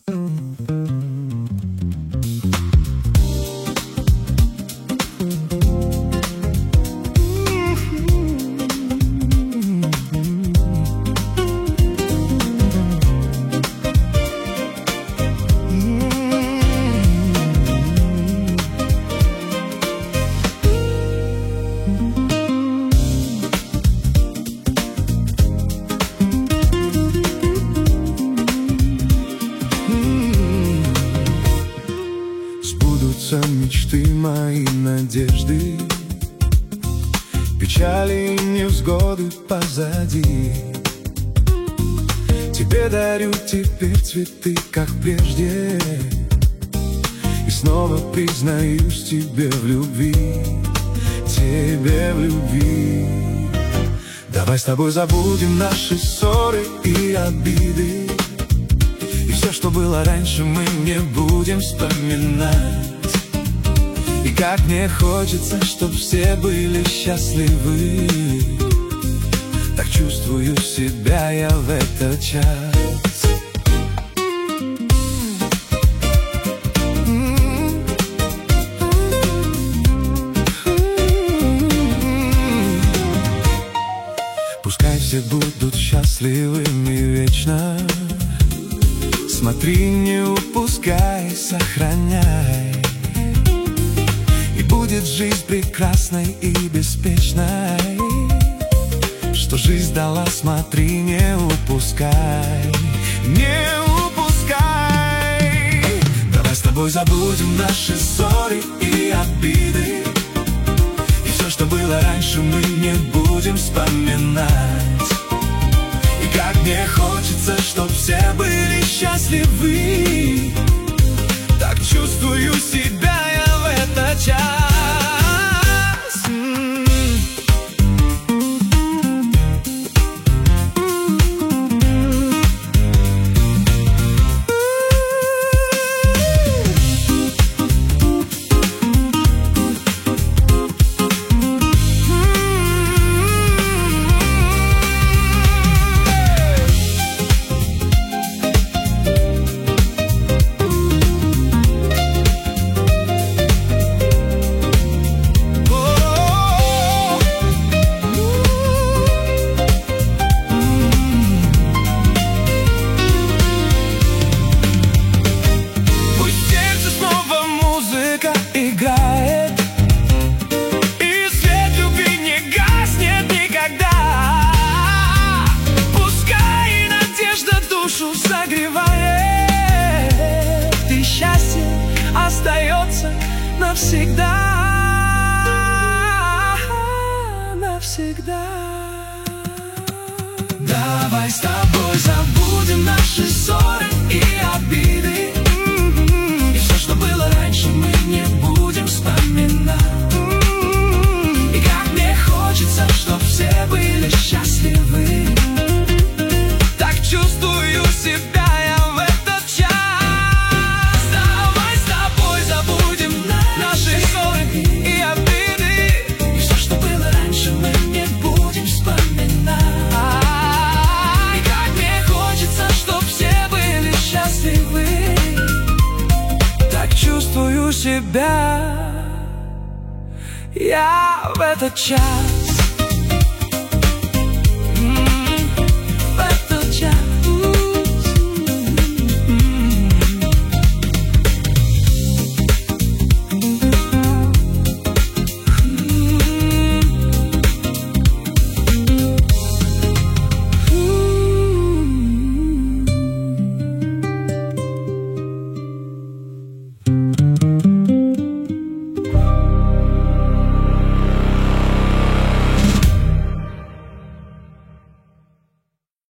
Мечты мои, надежды, печали и невзгоды позади. Тебе дарю теперь цветы, как прежде, и снова признаюсь тебе в любви, тебе в любви. Давай с тобой забудем наши ссоры и обиды, и все, что было раньше, мы не будем вспоминать. И как мне хочется, чтоб все были счастливы. Так чувствую себя я в этот час. Пускай все будут счастливыми вечно. Смотри, не упускай, сохраняй. Будет жизнь прекрасной и беспечной. Что жизнь дала, смотри, не упускай, не упускай. Давай с тобой забудем наши ссоры и обиды, и все, что было раньше, мы не будем вспоминать. И как мне хочется, чтоб все были счастливы. Так чувствую себя я в этот час. Играет, и свет любви не гаснет никогда. Пускай надежда душу согревает, и счастье остается навсегда, навсегда. Давай с тобой забудем наши ссоры и обиды, и все, что было раньше, мы не будем вспоминать. И как мне хочется, чтоб все были счастливы. Так чувствую себя я в этот час. Давай с тобой забудем наши ссоры и обиды, и все, что было раньше, мы не будем вспоминать. И как мне хочется, чтоб все были счастливы. Так чувствую себя я в этот час.